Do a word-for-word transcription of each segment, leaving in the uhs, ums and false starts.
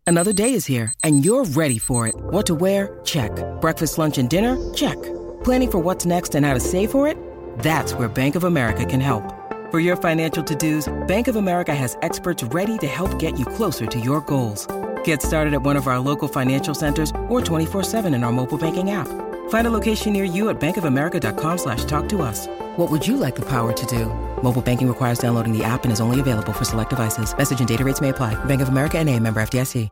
Another day is here, and you're ready for it. What to wear? Check. Breakfast, lunch, and dinner? Check. Planning for what's next and how to save for it? That's where Bank of America can help. For your financial to-dos, Bank of America has experts ready to help get you closer to your goals. Get started at one of our local financial centers or twenty-four seven in our mobile banking app. Find a location near you at bankofamerica.com slash talk to us. What would you like the power to do? Mobile banking requires downloading the app and is only available for select devices. Message and data rates may apply. Bank of America N A, member F D I C.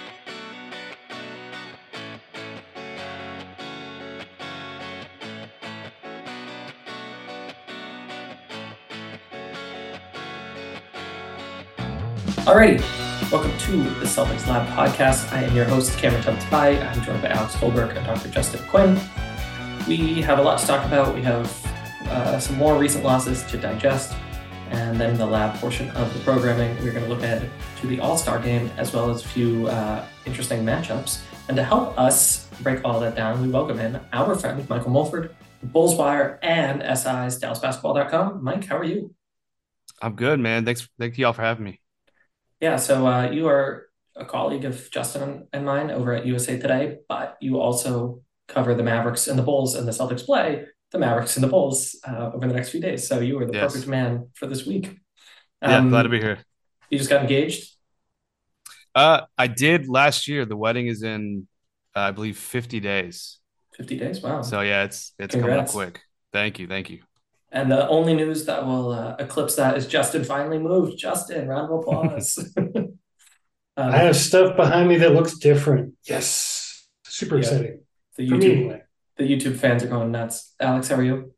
Alrighty, welcome to the Celtics Lab podcast. I am your host, Cameron Tabatabai. I'm joined by Alex Goldberg and Doctor Justin Quinn. We have a lot to talk about. We have uh, some more recent losses to digest. And then in the lab portion of the programming, we're going to look ahead to the All-Star game, as well as a few uh, interesting matchups. And to help us break all that down, we welcome in our friend, Michael Mulford, Bulls Wire, and S I's Dallas Basketball dot com. Mike, how are you? I'm good, man. Thanks. Thank you all for having me. Yeah, so uh, you are a colleague of Justin and mine over at U S A Today, but you also cover the Mavericks and the Bulls, and the Celtics play the Mavericks and the Bulls uh, over the next few days. So you are the Yes. perfect man for this week. Yeah, Um, glad to be here. You just got engaged? Uh, I did last year. The wedding is in, uh, I believe, fifty days. fifty days? Wow. So yeah, it's it's coming up Congrats. quick. Thank you, thank you. And the only news that will uh, eclipse that is Justin finally moved. Justin, round of applause. um, I have stuff behind me that looks different. Yes. Super Yeah. exciting. the For me, YouTube anyway. the YouTube fans are going nuts. Alex, how are you?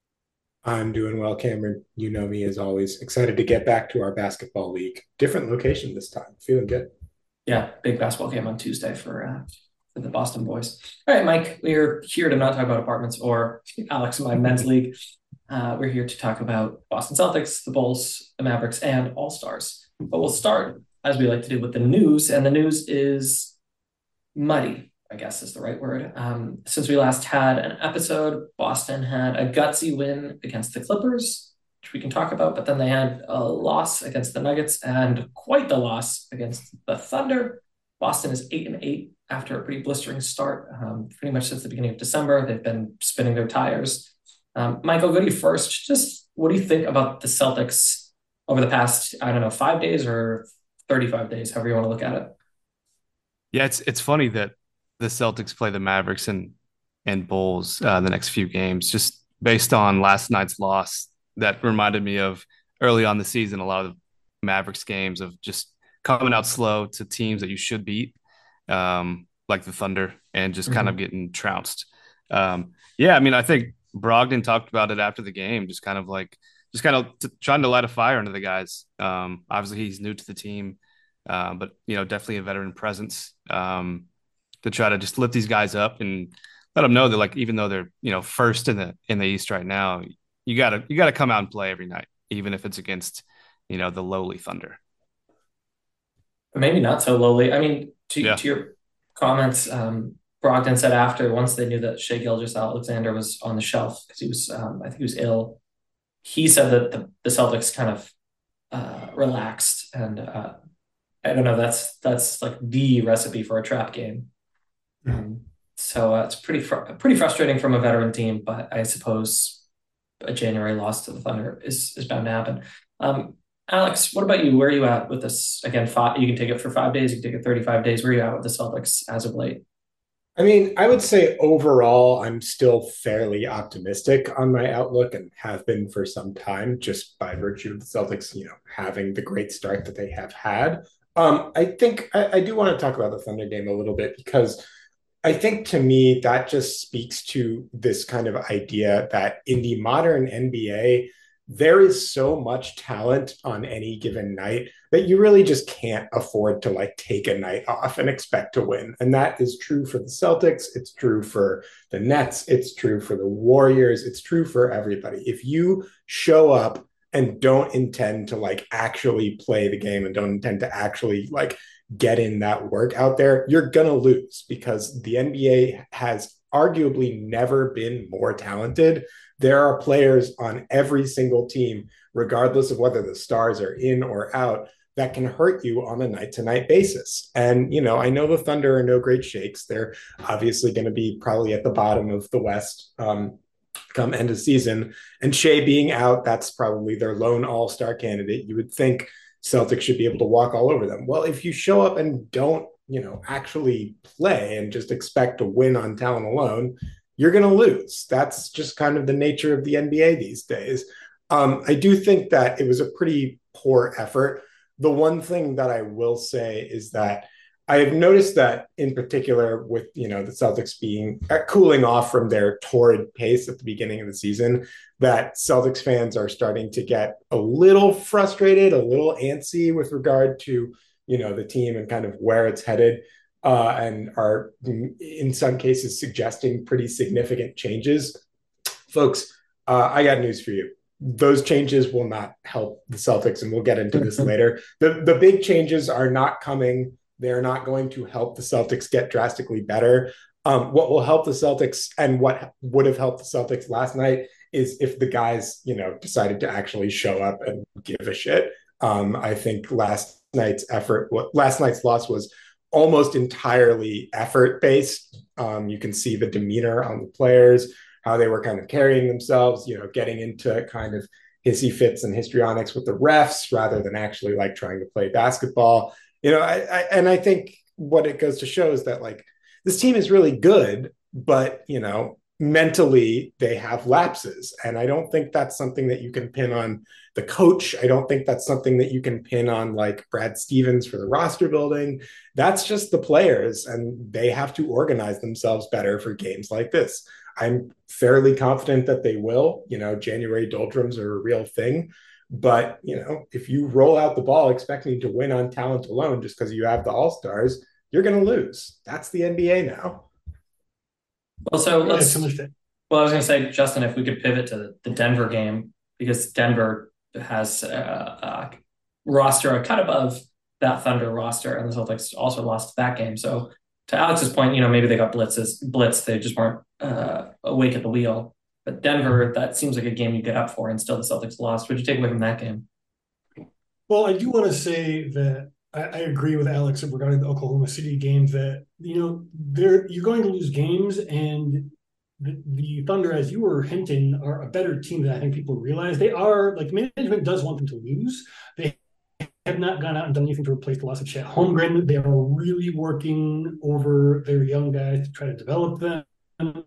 I'm doing well, Cameron. You know me as always. Excited to get back to our basketball league. Different location this time. Feeling good. Yeah, big basketball game on Tuesday for uh, for the Boston boys. All right, Mike, we're here to not talk about apartments or Alex and my men's league. Uh, we're here to talk about Boston Celtics, the Bulls, the Mavericks, and All-Stars. But we'll start, as we like to do, with the news. And the news is muddy, I guess is the right word. Um, since we last had an episode, Boston had a gutsy win against the Clippers, which we can talk about, but then they had a loss against the Nuggets and quite the loss against the Thunder. Boston is eight and eight after a pretty blistering start. Um, pretty much since the beginning of December, they've been spinning their tires. Um, Michael, go to you first. Just what do you think about the Celtics over the past, I don't know, five days or thirty-five days, however you want to look at it? Yeah, it's it's funny that the Celtics play the Mavericks and and Bulls uh, the next few games, just based on last night's loss. That reminded me of early on the season, a lot of the Mavericks games of just coming out slow to teams that you should beat, um, like the Thunder, and just kind Mhm. of getting trounced. Um, yeah, I mean, I think Brogdon talked about it after the game, just kind of like, just kind of t- trying to light a fire under the guys. Um, obviously, he's new to the team, uh, but you know, definitely a veteran presence um, to try to just lift these guys up and let them know that, like, even though they're you know first in the in the East right now, you gotta you gotta come out and play every night, even if it's against you know the lowly Thunder. But maybe not so lowly. I mean, to, Yeah. to your comments, um, Brogdon said after, once they knew that Shai Gilgeous-Alexander was on the shelf because he was, um, I think he was ill, he said that the, the Celtics kind of uh, relaxed. And uh, I don't know, that's that's like the recipe for a trap game. Um, so uh, it's pretty fr- pretty frustrating from a veteran team, but I suppose a January loss to the Thunder is, is bound to happen. Um, Alex, what about you? Where are you at with this? Again, five, you can take it for five days, you can take it thirty-five days. Where are you at with the Celtics as of late? I mean, I would say overall, I'm still fairly optimistic on my outlook and have been for some time, just by virtue of the Celtics, you know, having the great start that they have had. Um, I think I, I do want to talk about the Thunder game a little bit because I think to me that just speaks to this kind of idea that in the modern N B A, there is so much talent on any given night that you really just can't afford to like take a night off and expect to win. And that is true for the Celtics. It's true for the Nets. It's true for the Warriors. It's true for everybody. If you show up and don't intend to like actually play the game and don't intend to actually like get in that work out there, you're going to lose because the N B A has arguably never been more talented. There are players on every single team, regardless of whether the stars are in or out, that can hurt you on a night to night basis. And, you know, I know the Thunder are no great shakes. They're obviously going to be probably at the bottom of the West um, come end of season. And Shea being out, that's probably their lone all star candidate. You would think Celtics should be able to walk all over them. Well, if you show up and don't, you know, actually play and just expect to win on talent alone, you're going to lose. That's just kind of the nature of the N B A these days. Um, I do think that it was a pretty poor effort. The one thing that I will say is that I have noticed that in particular with, you know, the Celtics being uh, cooling off from their torrid pace at the beginning of the season, that Celtics fans are starting to get a little frustrated, a little antsy with regard to, you know, the team and kind of where it's headed, uh, and are in some cases suggesting pretty significant changes. Folks, uh, I got news for you. Those changes will not help the Celtics, and we'll get into this later. The, the big changes are not coming. They're not going to help the Celtics get drastically better. Um, what will help the Celtics and what would have helped the Celtics last night is if the guys, you know, decided to actually show up and give a shit. Um, I think last night's effort, what last night's loss was almost entirely effort based. Um, you can see the demeanor on the players, how they were kind of carrying themselves, you know, getting into kind of hissy fits and histrionics with the refs rather than actually like trying to play basketball. You know, I, I and I think what it goes to show is that like this team is really good, but you know, mentally they have lapses. And I don't think that's something that you can pin on the coach. I don't think that's something that you can pin on like Brad Stevens for the roster building. That's just the players, and they have to organize themselves better for games like this. I'm fairly confident that they will. You know, January doldrums are a real thing. But, you know, if you roll out the ball expecting to win on talent alone just because you have the all-stars, you're going to lose. That's the N B A now. Well, so let's, so well, I was going to say, Justin, if we could pivot to the Denver game, because Denver has a, a roster kind of above that Thunder roster, and the Celtics also lost that game. So to Alex's point, you know, maybe they got blitzes, blitz. They just weren't uh, awake at the wheel. But Denver, that seems like a game you get up for, and still the Celtics lost. What did you take away from that game? Well, I do want to say that I, I agree with Alex regarding the Oklahoma City game that, you know, they're, you're going to lose games, and the, the Thunder, as you were hinting, are a better team than I think people realize. They are, like, management does want them to lose. They have not gone out and done anything to replace the loss of Chet Holmgren. They are really working over their young guys to try to develop them.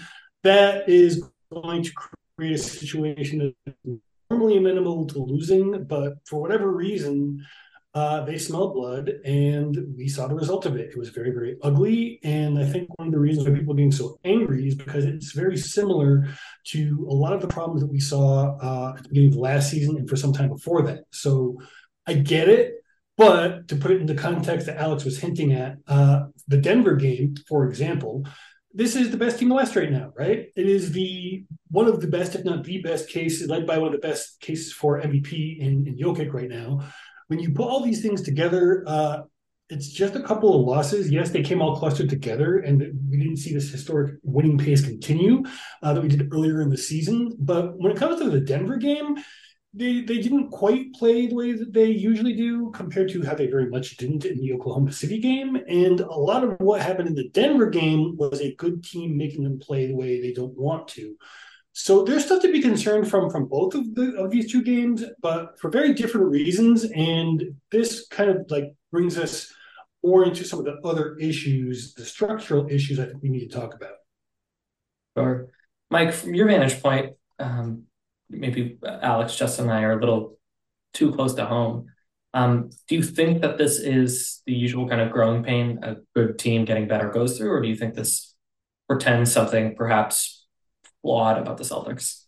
That is going to create a situation that's normally amenable to losing, but for whatever reason, uh, they smelled blood, and we saw the result of it. It was very, very ugly, and I think one of the reasons why people are being so angry is because it's very similar to a lot of the problems that we saw uh, at the beginning of last season and for some time before that. So I get it, but to put it into context that Alex was hinting at, uh, the Denver game, for example, this is the best team in the West right now, right? It is the one of the best, if not the best case, led by one of the best cases for M V P in, in Jokic right now. When you put all these things together, uh, it's just a couple of losses. Yes, they came all clustered together, and we didn't see this historic winning pace continue uh, that we did earlier in the season. But when it comes to the Denver game, they they didn't quite play the way that they usually do compared to how they very much didn't in the Oklahoma City game. And a lot of what happened in the Denver game was a good team making them play the way they don't want to. So there's stuff to be concerned from from both of the of these two games, but for very different reasons. And this kind of like brings us more into some of the other issues, the structural issues I think we need to talk about. Sure. Mike, from your vantage point, um, maybe Alex, Justin, and I are a little too close to home. Um, do you think that this is the usual kind of growing pain a good team getting better goes through, or do you think this portends something perhaps flawed about the Celtics?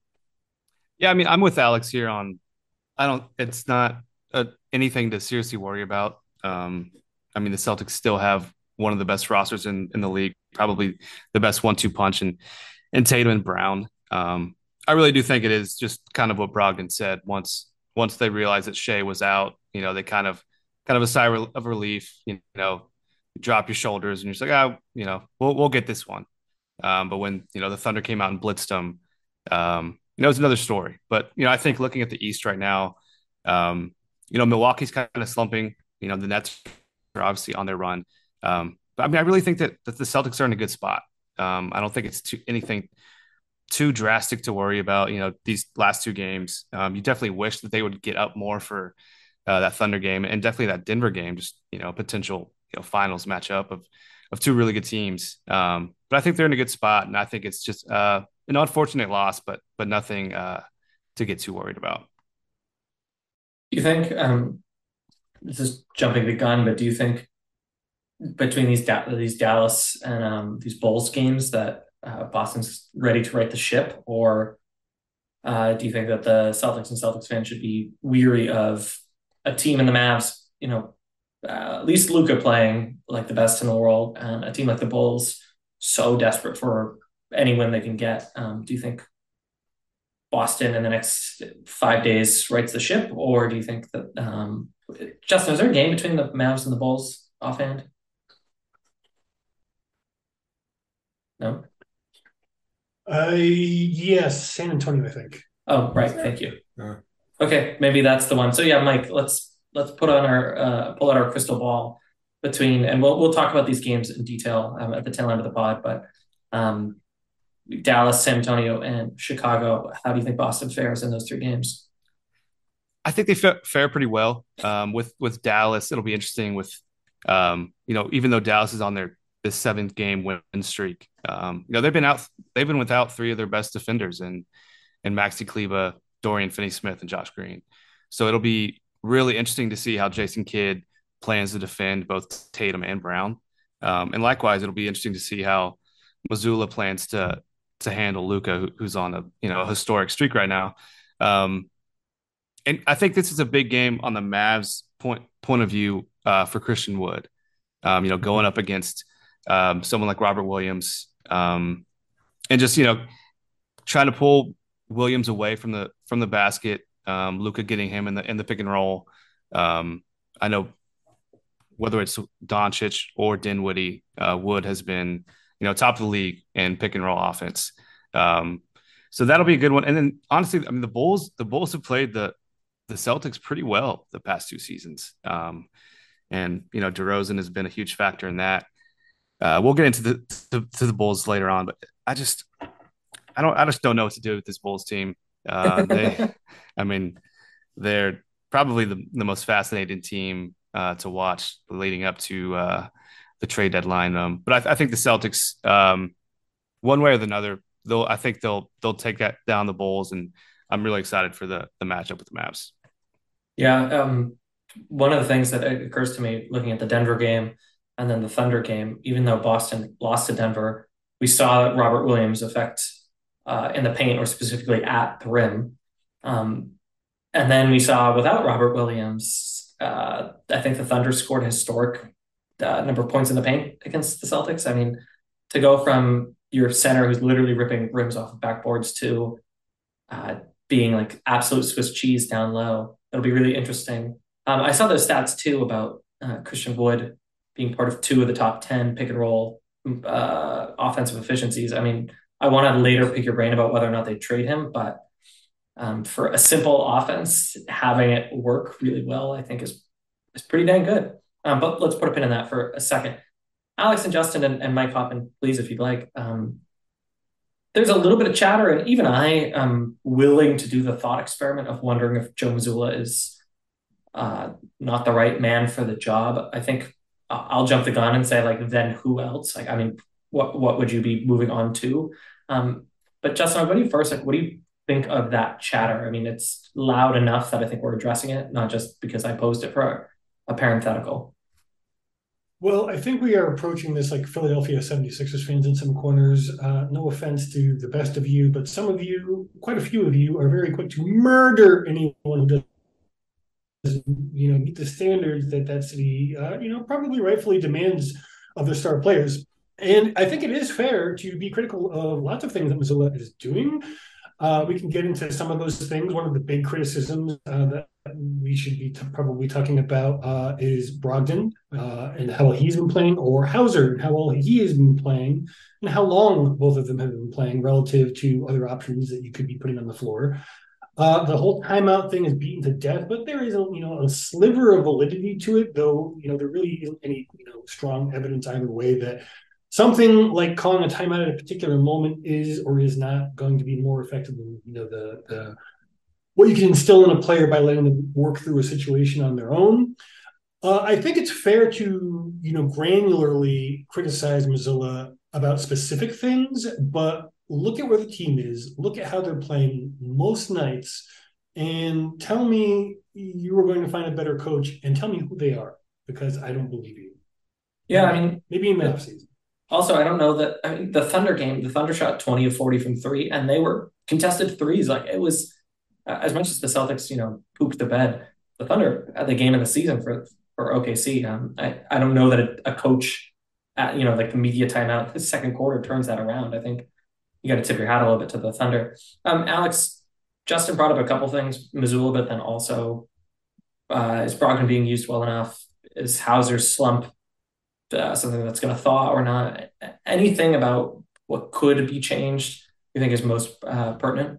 Yeah, I mean, I'm with Alex here on, I don't, it's not uh, anything to seriously worry about. Um, I mean, the Celtics still have one of the best rosters in, in the league, probably the best one two punch in, in Tatum and Brown. Um, I really do think it is just kind of what Brogdon said. Once once they realized that Shea was out, you know, they kind of kind of a sigh of relief. You know, you drop your shoulders and you're just like, oh, you know, we'll we'll get this one. Um, but when you know the Thunder came out and blitzed them, um, you know, it's another story. But you know, I think looking at the East right now, um, you know, Milwaukee's kind of slumping. You know, the Nets are obviously on their run. Um, but I mean, I really think that, that the Celtics are in a good spot. Um, I don't think it's too, anything too drastic to worry about. You know, these last two games, um, you definitely wish that they would get up more for uh, that Thunder game and definitely that Denver game. Just you know, potential you know finals matchup of of two really good teams. Um, but I think they're in a good spot, and I think it's just uh, an unfortunate loss, but but nothing uh, to get too worried about. Do you think um, this is jumping the gun, but do you think between these da- these Dallas and um, these Bulls games that uh, Boston's ready to right the ship, or uh, do you think that the Celtics and Celtics fans should be weary of a team in the Mavs, you know, uh, at least Luka playing like the best in the world, and a team like the Bulls so desperate for any win they can get? Um, do you think Boston in the next five days rights the ship, or do you think that um, Justin, is there a game between the Mavs and the Bulls offhand? No. Uh, yes, San Antonio, I think. Oh, right. Thank you. Uh, Okay, maybe that's the one. So yeah, Mike, let's let's put on our uh, pull out our crystal ball between, and we'll we'll talk about these games in detail um, at the tail end of the pod. But um, Dallas, San Antonio, and Chicago. How do you think Boston fares in those three games? I think they fa- fare pretty well. Um, with with Dallas, it'll be interesting. With um, you know, even though Dallas is on their this seventh game win streak, um, you know they've been out, they've been without three of their best defenders, and and Maxi Kleba, Dorian Finney-Smith, and Josh Green. So it'll be really interesting to see how Jason Kidd plans to defend both Tatum and Brown. Um, and likewise, it'll be interesting to see how Mazzulla plans to to handle Luka, who's on a you know a historic streak right now. Um, and I think this is a big game on the Mavs point point of view uh, for Christian Wood. Um, you know, going up against um, someone like Robert Williams, um, and just you know trying to pull Williams away from the from the basket. Um, Luka getting him in the in the pick and roll. Um, I know whether it's Doncic or Dinwiddie, uh, Wood has been you know top of the league in pick and roll offense. Um, so that'll be a good one. And then honestly, I mean the Bulls the Bulls have played the the Celtics pretty well the past two seasons. Um, and you know DeRozan has been a huge factor in that. Uh, we'll get into the to, to the Bulls later on, but I just I don't I just don't know what to do with this Bulls team. Uh, they, I mean, they're probably the, the most fascinating team uh, to watch leading up to uh, the trade deadline. Um, but I, I think the Celtics, um, one way or the other, they'll I think they'll they'll take that down the Bulls, and I'm really excited for the the matchup with the Mavs. Yeah, um, one of the things that occurs to me looking at the Denver game and then the Thunder game, even though Boston lost to Denver, we saw Robert Williams affect uh, in the paint, or specifically at the rim. Um, and then we saw without Robert Williams, uh, I think the Thunder scored a historic uh, number of points in the paint against the Celtics. I mean, to go from your center who's literally ripping rims off of backboards to uh, being like absolute Swiss cheese down low, it'll be really interesting. Um, I saw those stats too about uh, Christian Wood being part of two of the top ten pick and roll uh, offensive efficiencies. I mean, I want to later pick your brain about whether or not they trade him, but um, for a simple offense, having it work really well, I think is is pretty dang good. Um, but let's put a pin in that for a second. Alex and Justin and, and Mike Hoppin, please, if you'd like. Um, there's a little bit of chatter, and even I am willing to do the thought experiment of wondering if Joe Mazzulla is uh, not the right man for the job. I think I'll jump the gun and say, like, then who else? Like, I mean, what what would you be moving on to? Um, but Justin, I'll go to you first. Like, what do you think of that chatter? I mean, it's loud enough that I think we're addressing it, not just because I posed it for a parenthetical. Well, I think we are approaching this like Philadelphia seventy-sixers fans in some corners. Uh, no offense to the best of you, but some of you, quite a few of you, are very quick to murder anyone who does you know, meet the standards that that city, uh, you know, probably rightfully demands of their star players. And I think it is fair to be critical of lots of things that Mazzulla is doing. Uh, we can get into some of those things. One of the big criticisms uh, that we should be t- probably talking about uh, is Brogdon uh, and how he's been playing, or Hauser and how well he has been playing, and how long both of them have been playing relative to other options that you could be putting on the floor. Uh, the whole timeout thing is beaten to death, but there is a you know a sliver of validity to it, though you know there really isn't any you know strong evidence either way that something like calling a timeout at a particular moment is or is not going to be more effective than you know the the what you can instill in a player by letting them work through a situation on their own. Uh, I think it's fair to you know granularly criticize Missoula about specific things, but look at where the team is, look at how they're playing most nights, and tell me you are going to find a better coach and tell me who they are, because I don't believe you. Yeah, I mean, maybe in the offseason. Also, I don't know that I mean, the Thunder game, the Thunder shot twenty of forty from three, and they were contested threes. Like it was, uh, as much as the Celtics, you know, pooped the bed, the Thunder had the game of the season for for O K C. Um, I, I don't know that a, a coach, at, you know, like the media timeout, the second quarter turns that around. I think you got to tip your hat a little bit to the Thunder. Um, Alex, Justin brought up a couple things, Missoula, but then also uh, is Brogdon being used well enough? Is Hauser's slump uh, something that's going to thaw or not? Anything about what could be changed you think is most uh, pertinent?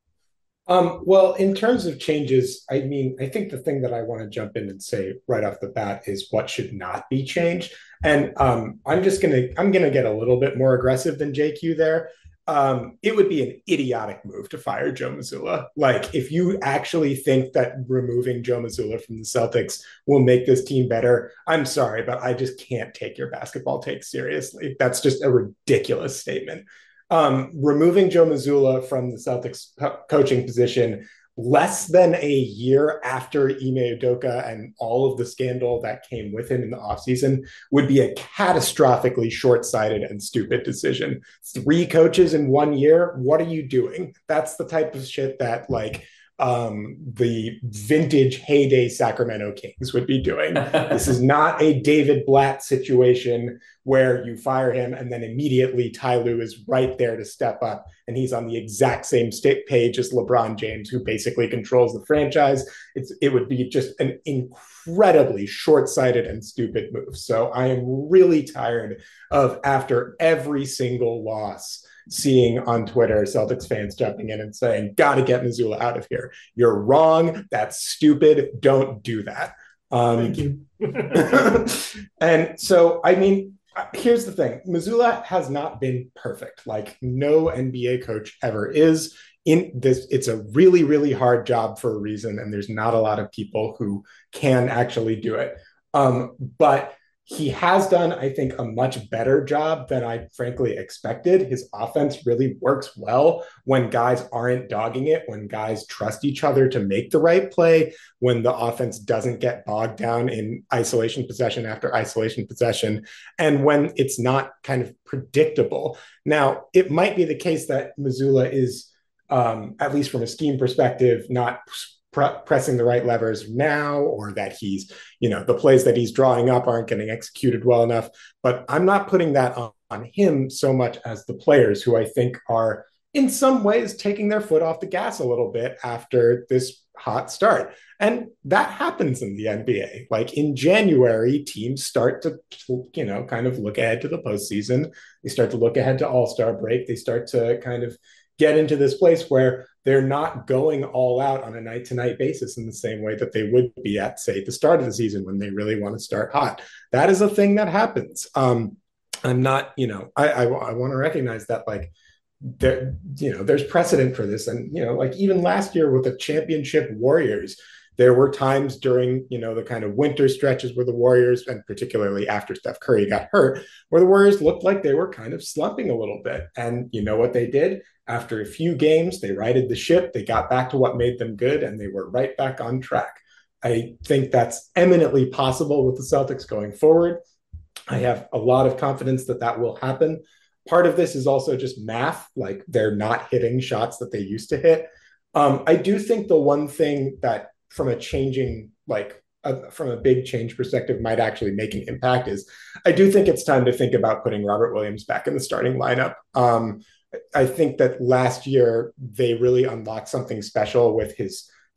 Um, well, in terms of changes, I mean, I think the thing that I want to jump in and say right off the bat is what should not be changed. And um, I'm just gonna I'm gonna get a little bit more aggressive than J Q there. Um, it would be an idiotic move to fire Joe Mazzulla. Like, if you actually think that removing Joe Mazzulla from the Celtics will make this team better, I'm sorry, but I just can't take your basketball take seriously. That's just a ridiculous statement. Um, removing Joe Mazzulla from the Celtics co- coaching position less than a year after Ime Udoka and all of the scandal that came with him in the offseason would be a catastrophically short-sighted and stupid decision. Three coaches in one year, what are you doing? That's the type of shit that, like, um, the vintage heyday Sacramento Kings would be doing. This is not a David Blatt situation where you fire him and then immediately Ty Lue is right there to step up and he's on the exact same state page as LeBron James, who basically controls the franchise. It's, it would be just an incredibly short-sighted and stupid move. So I am really tired of, after every single loss, seeing on Twitter Celtics fans jumping in and saying, gotta get Mazzulla out of here. You're wrong. That's stupid. Don't do that. Um, Thank you. And so, I mean, here's the thing. Mazzulla has not been perfect. Like, no N B A coach ever is. In this, it's a really, really hard job for a reason, and there's not a lot of people who can actually do it. Um, but he has done, I think, a much better job than I frankly expected. His offense really works well when guys aren't dogging it, when guys trust each other to make the right play, when the offense doesn't get bogged down in isolation possession after isolation possession, and when it's not kind of predictable. Now, it might be the case that Mazzulla is, um, at least from a scheme perspective, not Pre- pressing the right levers now, or that he's, you know, the plays that he's drawing up aren't getting executed well enough. But I'm not putting that on, on him so much as the players, who I think are in some ways taking their foot off the gas a little bit after this hot start. And that happens in the N B A. Like, in January, teams start to, you know, kind of look ahead to the postseason. They start to look ahead to All-Star break. They start to kind of get into this place where they're not going all out on a night-to-night basis in the same way that they would be at, say, the start of the season when they really want to start hot. That is a thing that happens. Um, I'm not, you know, I, I, I want to recognize that, like, there, you know, there's precedent for this. And, you know, like, even last year with the championship Warriors, there were times during, you know, the kind of winter stretches where the Warriors, and particularly after Steph Curry got hurt, where the Warriors looked like they were kind of slumping a little bit. And you know what they did? After a few games, they righted the ship, they got back to what made them good, and they were right back on track. I think that's eminently possible with the Celtics going forward. I have a lot of confidence that that will happen. Part of this is also just math, like, they're not hitting shots that they used to hit. Um, I do think the one thing that, from a changing, like, uh, from a big change perspective, might actually make an impact is, I do think it's time to think about putting Robert Williams back in the starting lineup. Um, I think that last year they really unlocked something special with his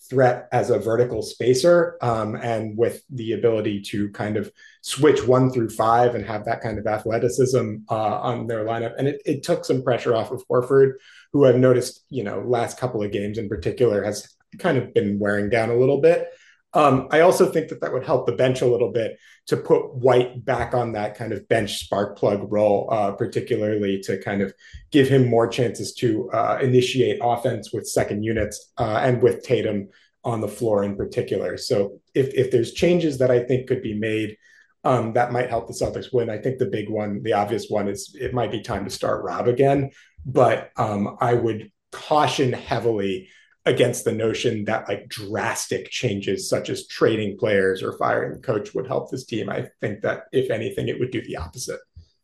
threat as a vertical spacer, um, and with the ability to kind of switch one through five and have that kind of athleticism uh, on their lineup. And it, it took some pressure off of Horford, who I've noticed, you know, last couple of games in particular has kind of been wearing down a little bit. Um, I also think that that would help the bench a little bit to put White back on that kind of bench spark plug role, uh, particularly to kind of give him more chances to uh, initiate offense with second units uh, and with Tatum on the floor in particular. So if, if there's changes that I think could be made, um, that might help the Celtics win. I think the big one, the obvious one is it might be time to start Rob again, but um, I would caution heavily against the notion that like drastic changes such as trading players or firing the coach would help this team. I think that if anything, it would do the opposite.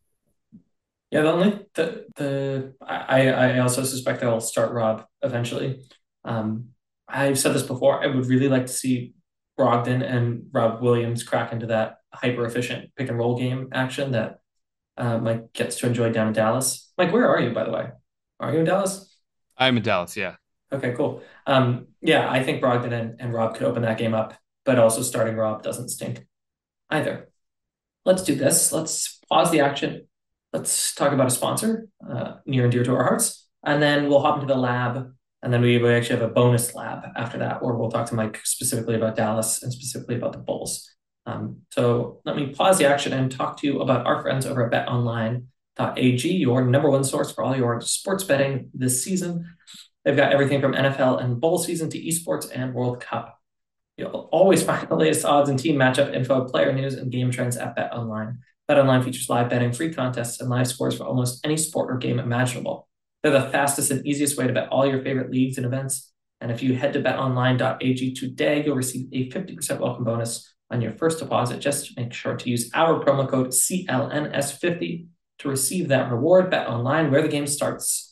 Yeah, the only the the I I also suspect they'll start Rob eventually. Um, I've said this before. I would really like to see Brogdon and Rob Williams crack into that hyper efficient pick and roll game action that uh, Mike gets to enjoy down in Dallas. Mike, where are you, by the way? Are you in Dallas? I'm in Dallas. Yeah. Okay, cool. Um, yeah, I think Brogdon and, and Rob could open that game up, but also starting Rob doesn't stink either. Let's do this. Let's pause the action. Let's talk about a sponsor uh, near and dear to our hearts, and then we'll hop into the lab, and then we, we actually have a bonus lab after that, where we'll talk to Mike specifically about Dallas and specifically about the Bulls. Um, so let me pause the action and talk to you about our friends over at bet online dot a g, your number one source for all your sports betting this season. They've got everything from N F L and bowl season to esports and World Cup. You'll always find the latest odds and team matchup info, player news, and game trends at BetOnline. BetOnline features live betting, free contests, and live scores for almost any sport or game imaginable. They're the fastest and easiest way to bet all your favorite leagues and events. And if you head to bet online dot a g today, you'll receive a fifty percent welcome bonus on your first deposit. Just make sure to use our promo code C L N S fifty to receive that reward. BetOnline, where the game starts.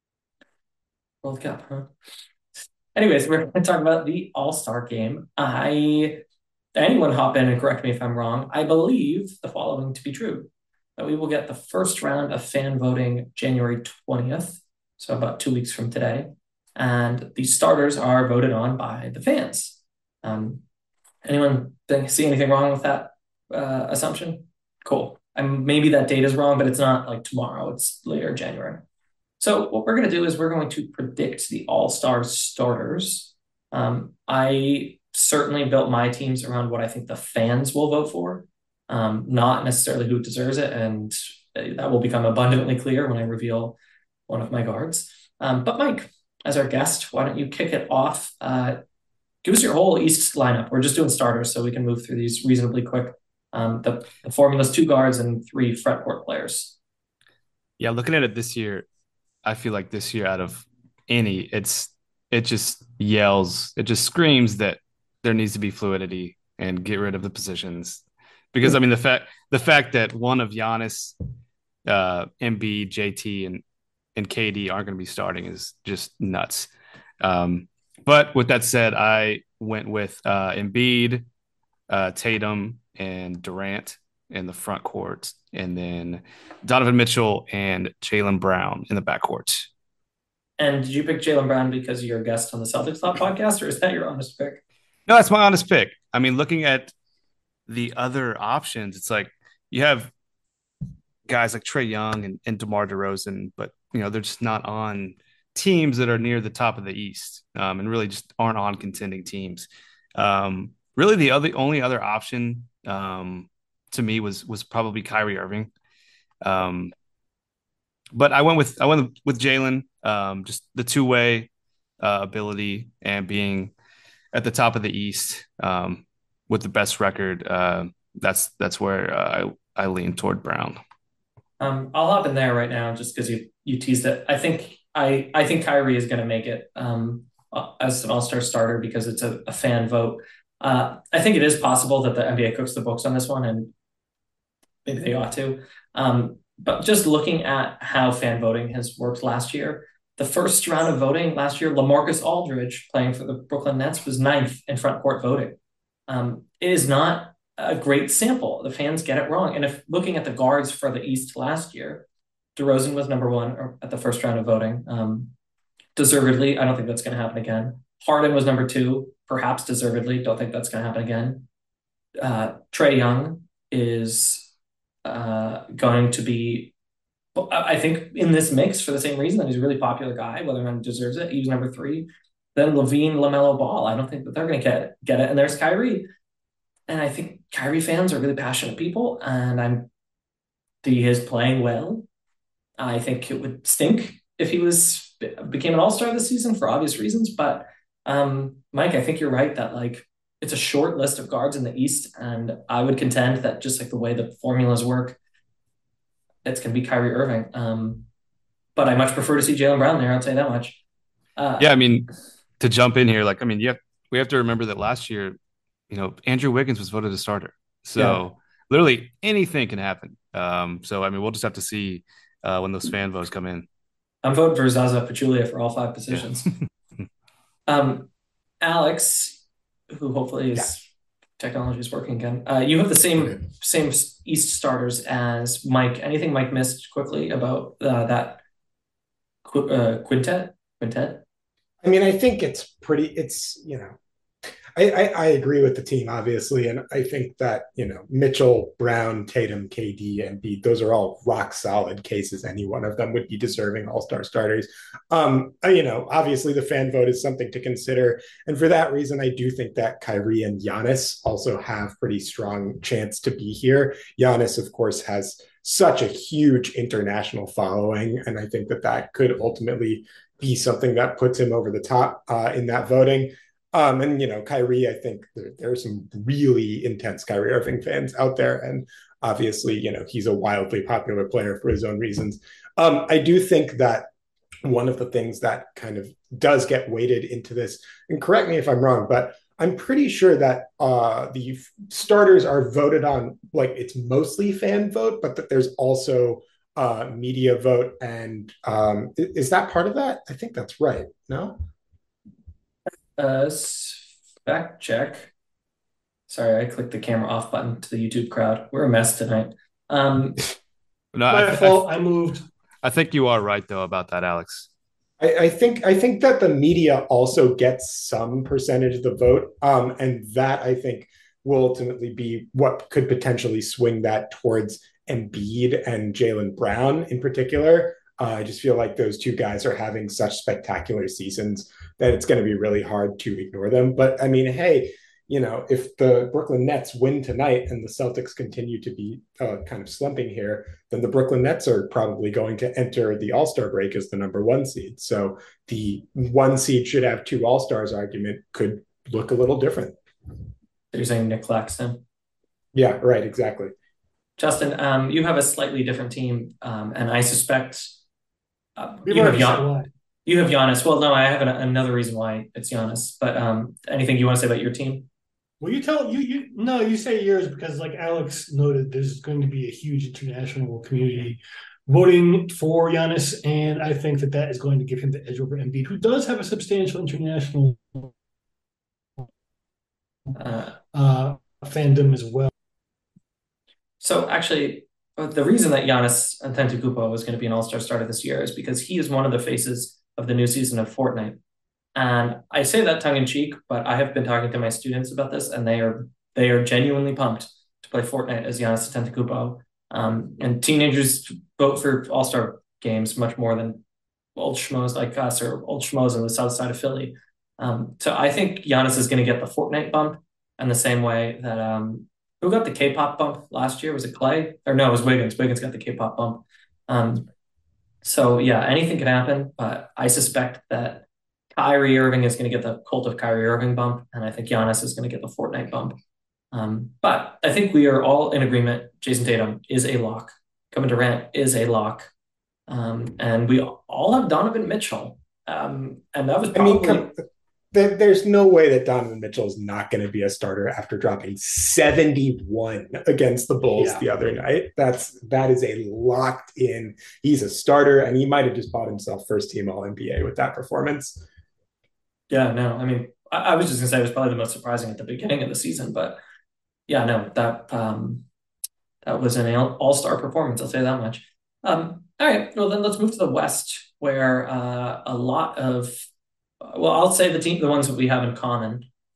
World Cup, huh? Anyways, we're going to talk about the All-Star game. I, anyone hop in and correct me if I'm wrong. I believe the following to be true, that we will get the first round of fan voting January twentieth, so about two weeks from today. And the starters are voted on by the fans. Um, anyone think, see anything wrong with that uh, assumption? Cool. And maybe that date is wrong, but it's not like tomorrow. It's later January. So what we're going to do is we're going to predict the All-Star starters. Um, I certainly built my teams around what I think the fans will vote for, um, not necessarily who deserves it. And that will become abundantly clear when I reveal one of my guards. Um, but Mike, as our guest, why don't you kick it off? Uh, give us your whole East lineup. We're just doing starters, so we can move through these reasonably quick. Um, the, the formula's two guards and three front court players. Yeah, looking at it this year, I feel like this year out of any, it's it just yells, it just screams that there needs to be fluidity and get rid of the positions. Because I mean the fact the fact that one of Giannis, uh, Embiid, J T, and and K D aren't going to be starting is just nuts. Um, but with that said, I went with uh, Embiid, uh, Tatum, and Durant in the front court, and then Donovan Mitchell and Jaylen Brown in the backcourt. And did you pick Jaylen Brown because you're a guest on the Celtics Thought podcast, or is that your honest pick? No, that's my honest pick. I mean, looking at the other options, it's like you have guys like Trae Young and, and DeMar DeRozan, but you know they're just not on teams that are near the top of the East, um, and really just aren't on contending teams. Um, really, the other only other option um, to me was was probably Kyrie Irving. Um, but I went with I went with Jaylen, um, just the two way uh, ability and being at the top of the East um, with the best record. Uh, that's that's where uh, I I lean toward Brown. Um, I'll hop in there right now just because you you teased it. I think I I think Kyrie is going to make it um, as an All-Star starter because it's a, a fan vote. Uh, I think it is possible that the N B A cooks the books on this one, and maybe they ought to. Um, but just looking at how fan voting has worked last year, the first round of voting last year, LaMarcus Aldridge, playing for the Brooklyn Nets, was ninth in front court voting. Um, it is not a great sample. The fans get it wrong. And if looking at the guards for the East last year, DeRozan was number one at the first round of voting. Um, deservedly, I don't think that's going to happen again. Harden was number two, perhaps deservedly. Don't think that's going to happen again. Uh, Trae Young is uh, going to be, I think, in this mix for the same reason that he's a really popular guy, whether or not he deserves it. He was number three. Then LaVine, LaMelo Ball. I don't think that they're going to get get it. And there's Kyrie. And I think Kyrie fans are really passionate people, and I'm he is playing well. I think it would stink if he was became an all-star this season for obvious reasons. But um, Mike, I think you're right that like it's a short list of guards in the East, and I would contend that just like the way the formulas work, it's going to be Kyrie Irving. Um, but I much prefer to see Jaylen Brown there. I'll tell you that much. Uh, yeah, I mean, to jump in here, like I mean, yeah, we have to remember that last year, you know, Andrew Wiggins was voted a starter. So yeah. literally anything can happen. Um, so, I mean, we'll just have to see uh, when those fan votes come in. I'm voting for Zaza Pachulia for all five positions. Yeah. um, Alex, who hopefully is yeah. technology is working again. Uh, you have the same okay. same East starters as Mike. Anything Mike missed quickly about uh, that qu- uh, quintet? Quintet? I mean, I think it's pretty, it's, you know, I, I, I agree with the team, obviously. And I think that, you know, Mitchell, Brown, Tatum, K D, and Embiid, those are all rock solid cases. Any one of them would be deserving all-star starters. Um, you know, obviously the fan vote is something to consider. And for that reason, I do think that Kyrie and Giannis also have pretty strong chance to be here. Giannis, of course, has such a huge international following. And I think that that could ultimately be something that puts him over the top uh, in that voting. Um, and, you know, Kyrie, I think there, there are some really intense Kyrie Irving fans out there. And obviously, you know, he's a wildly popular player for his own reasons. Um, I do think that one of the things that kind of does get weighted into this, and correct me if I'm wrong, but I'm pretty sure that uh, the starters are voted on, like it's mostly fan vote, but that there's also uh, media vote. And um, is that part of that? I think that's right. No? Uh, fact check. Sorry, I clicked the camera off button to the YouTube crowd. We're a mess tonight. Um, no, my I th- fault. I, th- I moved. I think you are right though about that, Alex. I, I think I think that the media also gets some percentage of the vote, um, and that I think will ultimately be what could potentially swing that towards Embiid and Jaylen Brown in particular. Uh, I just feel like those two guys are having such spectacular seasons that it's going to be really hard to ignore them. But I mean, hey, you know, if the Brooklyn Nets win tonight and the Celtics continue to be uh, kind of slumping here, then the Brooklyn Nets are probably going to enter the All-Star break as the number one seed. So the one seed should have two All-Stars argument could look a little different. You're saying Nick Claxton? Yeah, right, exactly. Justin, um, you have a slightly different team, um, and I suspect uh, We've you have already said Gian- why. You have Giannis. Well, no, I have an, another reason why it's Giannis. But um, anything you want to say about your team? Well, you tell you you no, you say yours because, like Alex noted, there's going to be a huge international community voting for Giannis, and I think that that is going to give him the edge over Embiid, who does have a substantial international uh, uh, fandom as well. So, actually, the reason that Giannis Antetokounmpo is going to be an All-Star starter this year is because he is one of the faces of the new season of Fortnite. And I say that tongue in cheek, but I have been talking to my students about this, and they are they are genuinely pumped to play Fortnite as Giannis Antetokounmpo. Um, and teenagers vote for All-Star games much more than old schmoes like us or old schmoes on the south side of Philly. Um, so I think Giannis is going to get the Fortnite bump in the same way that um, who got the K-pop bump last year? Was it Clay? Or no, it was Wiggins. Wiggins got the K-pop bump. Um, so yeah, anything can happen, but I suspect that Kyrie Irving is going to get the cult of Kyrie Irving bump, and I think Giannis is going to get the Fortnite bump. Um, but I think we are all in agreement. Jason Tatum is a lock. Kevin Durant is a lock. Um, and we all have Donovan Mitchell. Um, and that was probably... I mean, come, there, there's no way that Donovan Mitchell is not going to be a starter after dropping seventy-one against the Bulls yeah. the other night. That's, that is a locked in. He's a starter, and he might have just bought himself first team All N B A with that performance. Yeah, no, I mean, I, I was just going to say it was probably the most surprising at the beginning of the season, but yeah, no, that um, that was an all-star performance, I'll say that much. Um, all right, well, then let's move to the West, where uh, a lot of, well, I'll say the team, the ones that we have in common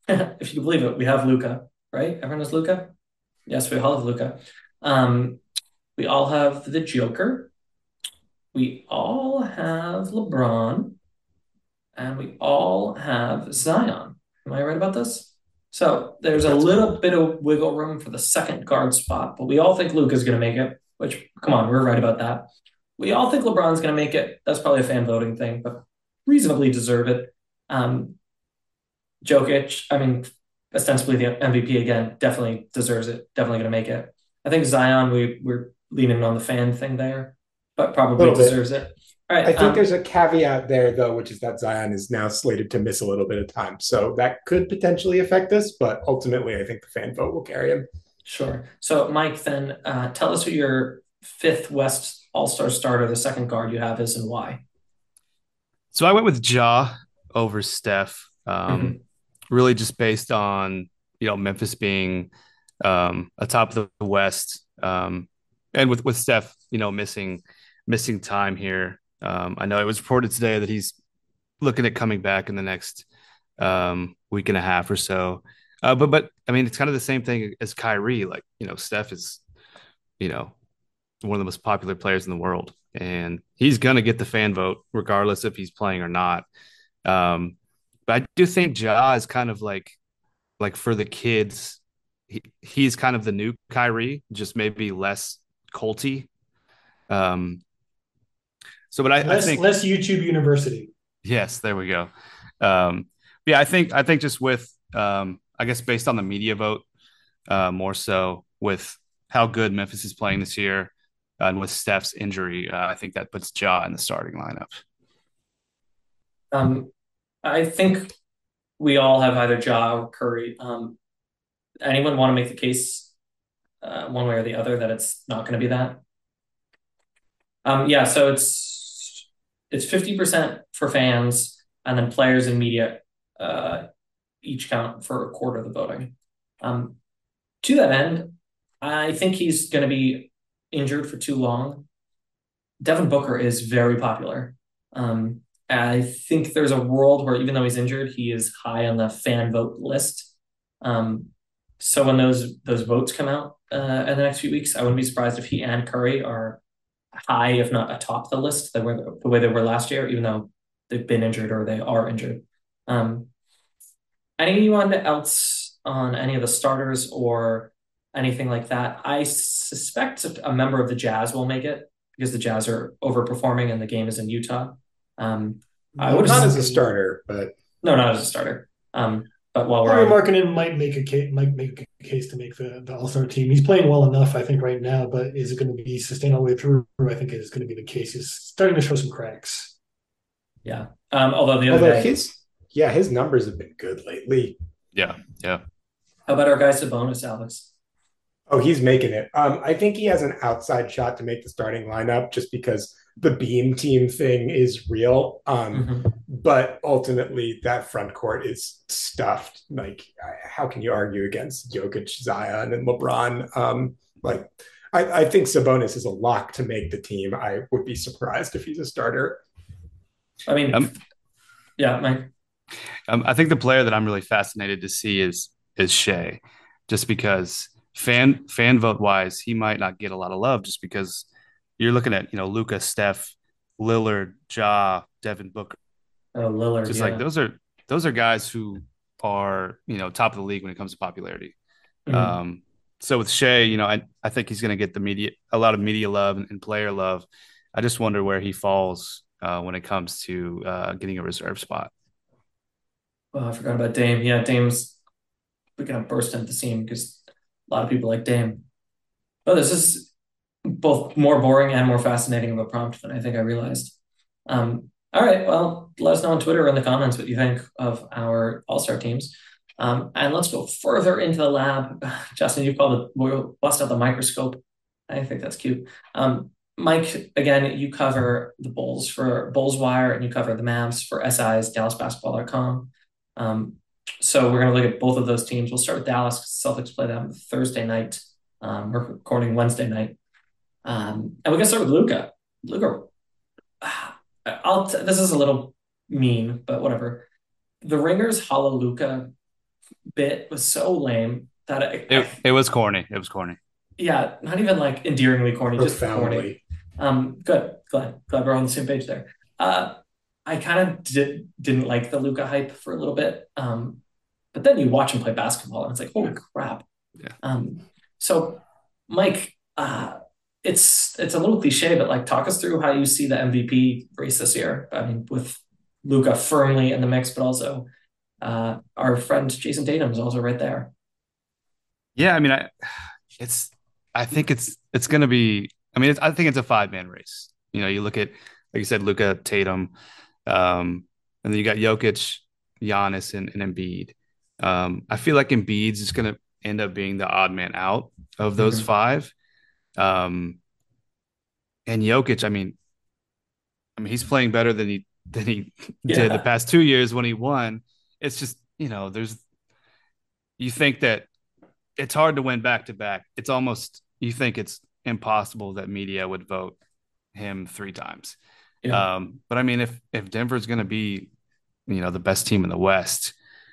if you can believe it, we have Luka, right? Everyone has Luka. Yes, we all have Luka. Um, we all have the Joker. We all have LeBron, and we all have Zion. Am I right about this? So there's a That's little bit of wiggle room for the second guard spot, but we all think Luka's going to make it, which, come on, we're right about that. We all think LeBron's going to make it. That's probably a fan voting thing, but reasonably deserve it. Um, Jokic, I mean, ostensibly the M V P again, definitely deserves it. Definitely going to make it. I think Zion, we we're leaning on the fan thing there, but probably little bit. deserves it. All right. I think um, there's a caveat there, though, which is that Zion is now slated to miss a little bit of time. So that could potentially affect us, but ultimately, I think the fan vote will carry him. Sure. So, Mike, then uh, tell us who your fifth West All-Star starter, the second guard you have, is and why. So I went with Ja over Steph, um, Mhm. really just based on, you know, Memphis being um, atop of the West, um, and with with Steph, you know, missing missing time here. Um, I know it was reported today that he's looking at coming back in the next um, week and a half or so. Uh, but but I mean, it's kind of the same thing as Kyrie. Like, you know, Steph is, you know, one of the most popular players in the world, and he's gonna get the fan vote regardless if he's playing or not. Um, but I do think Ja is kind of like like for the kids, he, he's kind of the new Kyrie, just maybe less culty. Um, so, but I, I Less think less YouTube University. yes, there we go. Um, yeah, I think I think just with um, I guess based on the media vote, uh, more so with how good Memphis is playing this year, uh, and with Steph's injury, uh, I think that puts Ja in the starting lineup. Um, I think we all have either Ja or Curry. Um, anyone want to make the case uh, one way or the other that it's not going to be that? Um, yeah, so it's it's fifty percent for fans, and then players and media uh, each count for a quarter of the voting. Um, to that end, I think he's going to be injured for too long. Devin Booker is very popular. Um, I think there's a world where even though he's injured, he is high on the fan vote list. Um, so when those those votes come out uh, in the next few weeks, I wouldn't be surprised if he and Curry are high, if not atop the list, the way, the way they were last year, even though they've been injured or they are injured. Um, anyone else on any of the starters or anything like that? I suspect a member of the Jazz will make it because the Jazz are overperforming and the game is in Utah. Um, I would Not have as a starter, but no, not as a starter. Um, but while we're Lauri on, Markkanen might make a case, might make a case to make the, the All Star team. He's playing well enough, I think, right now. But is it going to be sustained all the way through? I think it is going to be the case. He's starting to show some cracks. yeah. Um, although the other although day, his yeah his numbers have been good lately. Yeah, yeah. how about our guy Sabonis, Alex? Oh, he's making it. Um, I think he has an outside shot to make the starting lineup just because the beam team thing is real. Um, Mhm. but ultimately, that front court is stuffed. Like, how can you argue against Jokic, Zion, and LeBron? Um, like, I, I think Sabonis is a lock to make the team. I would be surprised if he's a starter. I mean, Um, yeah, Mike. um, I think the player that I'm really fascinated to see is is Shea, just because fan fan vote wise, he might not get a lot of love just because you're looking at, you know, Luka, Steph, Lillard, Ja, Devin Booker. Oh, Lillard, Just like yeah. those are those are guys who are, you know, top of the league when it comes to popularity. Mhm. Um, so with Shea, you know, I, I think he's going to get the media a lot of media love and, and player love. I just wonder where he falls uh, when it comes to uh, getting a reserve spot. Oh, I forgot about Dame. Yeah, Dame's we're gonna burst into the scene because a lot of people like Dame. Oh, this is both more boring and more fascinating of a prompt than I think I realized. Um, all right, well, let us know on Twitter or in the comments what you think of our all-star teams. Um, and let's go further into the lab. Justin, you called it, we'll bust out the microscope. I think that's cute. Um, Mike, again, you cover the Bulls for Bulls Wire and you cover the Mavs for S I's Dallas Basketball dot com. Um, so we're going to look at both of those teams. We'll start with Dallas. Celtics play them Thursday night. Um, we're recording Wednesday night. Um, and we can start with Luka. Luka, I'll t- this is a little mean, but whatever. The Ringers hollow Luka bit was so lame that I, I It it was corny. It was corny. yeah, not even like endearingly corny, just corny. Profoundly. Um, good, glad glad we're on the same page there. Uh, I kind of did, didn't like the Luca hype for a little bit. Um, but then you watch him play basketball, and it's like, holy crap. Yeah. Um, so Mike, uh, it's it's a little cliche, but like talk us through how you see the M V P race this year. I mean, with Luca firmly in the mix, but also uh, our friend Jason Tatum is also right there. Yeah, I mean, I it's I think it's it's gonna be. I mean, it's, I think it's a five man race. You know, you look at like you said, Luca, Tatum, um, and then you got Jokic, Giannis, and, and Embiid. Um, I feel like Embiid's just gonna end up being the odd man out of those Mhm. five. Um, and Jokic, I mean, I mean, he's playing better than he than he did the Yeah, past two years when he won. It's just, you know, there's you think that it's hard to win back to back. It's almost you think it's impossible that media would vote him three times. yeah, Um, but I mean, if if Denver's going to be, you know, the best team in the West,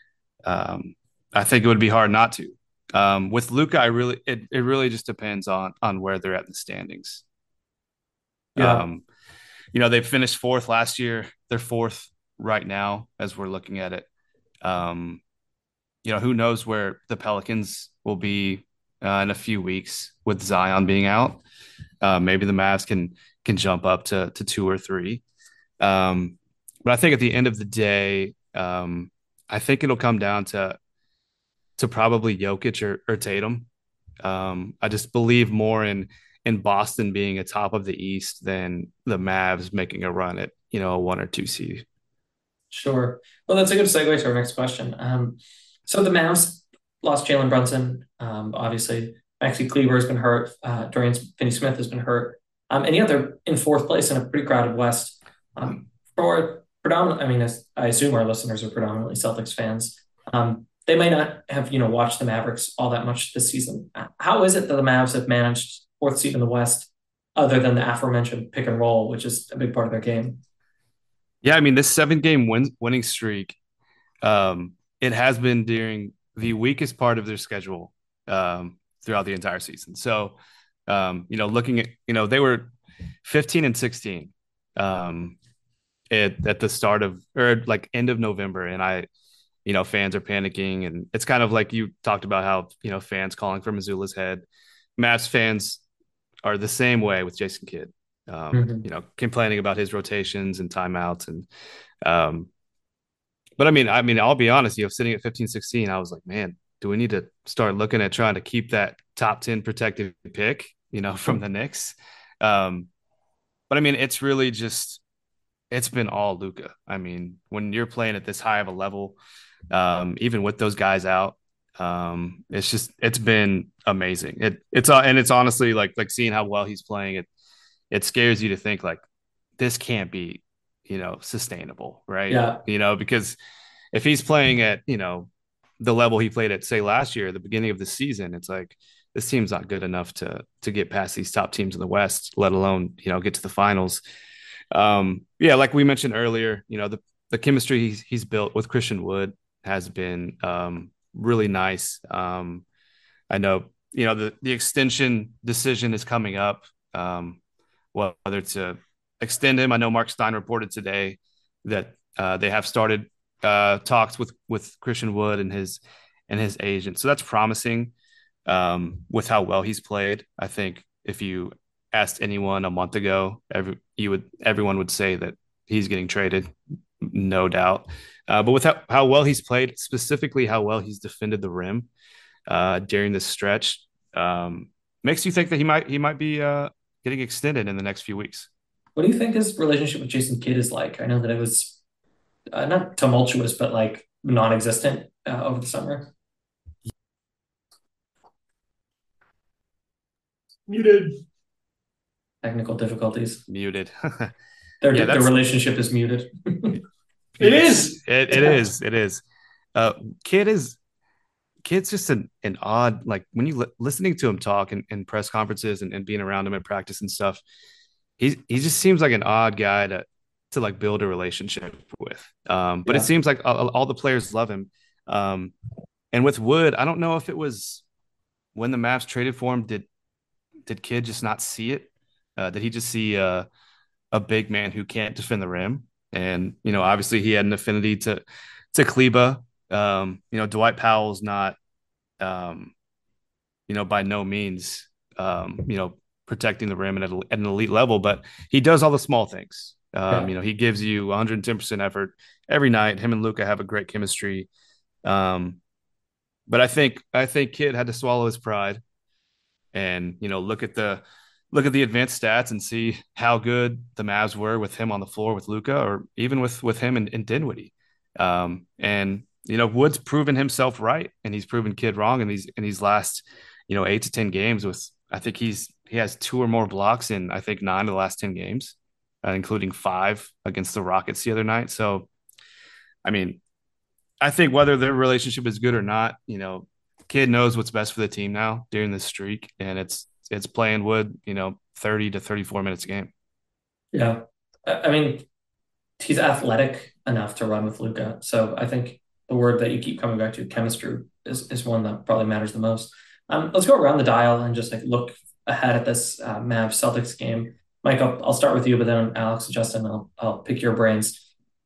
um, I think it would be hard not to. Um, with Luca, I really it it really just depends on on where they're at in the standings. yeah. Um, you know, they finished fourth last year. They're fourth right now as we're looking at it. Um, you know, who knows where the Pelicans will be uh, in a few weeks with Zion being out. Uh, maybe the Mavs can can jump up to to two or three. Um, but I think at the end of the day, um, I think it'll come down to to probably Jokic or, or Tatum. Um, I just believe more in in Boston being a top of the East than the Mavs making a run at you know a one or two seed. Sure. Well, that's a good segue to our next question. Um, so the Mavs lost Jalen Brunson. Um, obviously, Maxi Kleber has been hurt. Uh, Dorian Finney-Smith has been hurt. Um, and yet they're in fourth place in a pretty crowded West. Um, for predominant, I mean, as I assume our listeners are predominantly Celtics fans. Um, they might not have, you know, watched the Mavericks all that much this season. How is it that the Mavs have managed fourth seed in the West, other than the aforementioned pick and roll, which is a big part of their game? Yeah, I mean this seven game win, winning streak. Um, it has been during the weakest part of their schedule um, throughout the entire season. So, um, you know, looking at you know they were fifteen and sixteen um, at at the start of or like end of November, and I you know, fans are panicking. And it's kind of like you talked about how, you know, fans calling for Missoula's head. Mavs fans are the same way with Jason Kidd, um, Mhm. you know, complaining about his rotations and timeouts. And, um, but I mean, I mean, I'll be honest, you know, sitting at fifteen, sixteen, I was like, man, do we need to start looking at trying to keep that top ten protected pick, you know, from the Knicks? Um, but I mean, it's really just, it's been all Luca. I mean, when you're playing at this high of a level, um, even with those guys out, um, it's just it's been amazing. It it's uh, and it's honestly like like seeing how well he's playing. It it scares you to think like this can't be you know sustainable, right? Yeah. You know because if he's playing at you know the level he played at say last year at the beginning of the season, it's like this team's not good enough to to get past these top teams in the West, let alone you know get to the finals. Um, yeah, like we mentioned earlier, you know, the, the chemistry he's, he's built with Christian Wood has been um, really nice. Um, I know, you know, the, the extension decision is coming up, um, whether to extend him. I know Mark Stein reported today that uh, they have started uh, talks with, with Christian Wood and his, and his agent. So that's promising um, with how well he's played. I think if you asked anyone a month ago, every you would everyone would say that he's getting traded, no doubt. Uh, but with how, how well he's played, specifically how well he's defended the rim uh, during this stretch, um, makes you think that he might he might be uh, getting extended in the next few weeks. What do you think his relationship with Jason Kidd is like? I know that it was uh, not tumultuous, but like non-existent uh, over the summer. Muted. Technical difficulties. Muted. Their Yeah, their that's relationship is muted. It it's, is. it, it is it is. Uh, Kid is Kid's just an, an odd like when you li- listening to him talk in, in press conferences and, and being around him at practice and stuff. He he just seems like an odd guy to to like build a relationship with. Um, but it Yeah. seems like all, all the players love him. Um, And with Wood, I don't know if it was when the Mavs traded for him, did did Kidd just not see it? Uh, did he just see uh, a big man who can't defend the rim? And, you know, obviously he had an affinity to to Kleba. Um, you know, Dwight Powell's not, um, you know, by no means, um, you know, protecting the rim at, a, at an elite level, but he does all the small things. Um, Yeah. You know, he gives you one hundred ten percent effort every night. Him and Luka have a great chemistry. Um, but I think I think Kidd had to swallow his pride and, you know, look at the look at the advanced stats and see how good the Mavs were with him on the floor with Luka, or even with with him and, and Dinwiddie. Um, and you know, Wood's proven himself right, and he's proven Kidd wrong in these in these last, you know, eight to ten games. With I think he's he has two or more blocks in I think nine of the last ten games, uh, including five against the Rockets the other night. So, I mean, I think whether their relationship is good or not, you know, Kidd knows what's best for the team now during this streak, and it's it's playing Wood, you know, thirty to thirty-four minutes a game. Yeah. I I mean, he's athletic enough to run with Luka. So I think the word that you keep coming back to, chemistry, is, is one that probably matters the most. Um, let's go around the dial and just like look ahead at this uh, Mavs Celtics game. Mike, I'll, I'll start with you, but then Alex and Justin, I'll, I'll pick your brains.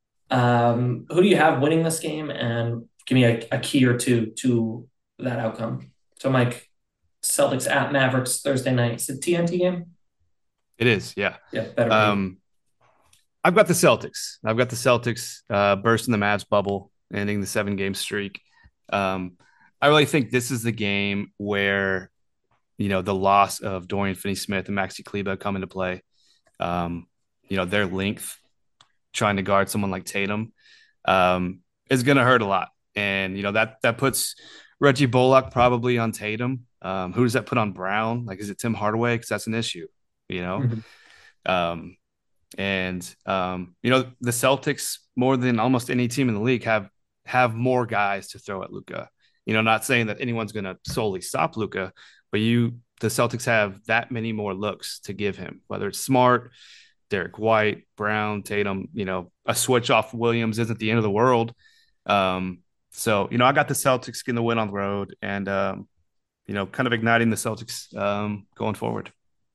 Um, who do you have winning this game? And give me a, a key or two to that outcome. So, Mike, Celtics at Mavericks Thursday night. It's a T N T game? It is, yeah. Yeah, better. Um, I've got the Celtics. I've got the Celtics uh, bursting the Mavs bubble, ending the seven-game streak. Um, I really think this is the game where, you know, the loss of Dorian Finney-Smith and Maxi Kleber come into play. Um, you know, their length, trying to guard someone like Tatum, um, is going to hurt a lot. And, you know, that that puts Reggie Bullock probably on Tatum. Um, who does that put on Brown? Like, is it Tim Hardaway? Because that's an issue, you know? Mm-hmm. Um, and, um, you know, the Celtics, more than almost any team in the league, have have more guys to throw at Luka. You know, not saying that anyone's going to solely stop Luka, but you, the Celtics have that many more looks to give him, whether it's Smart, Derek White, Brown, Tatum. You know, a switch off Williams isn't the end of the world. Um, so, you know, I got the Celtics getting the win on the road and, um, you know, kind of igniting the Celtics um, going forward.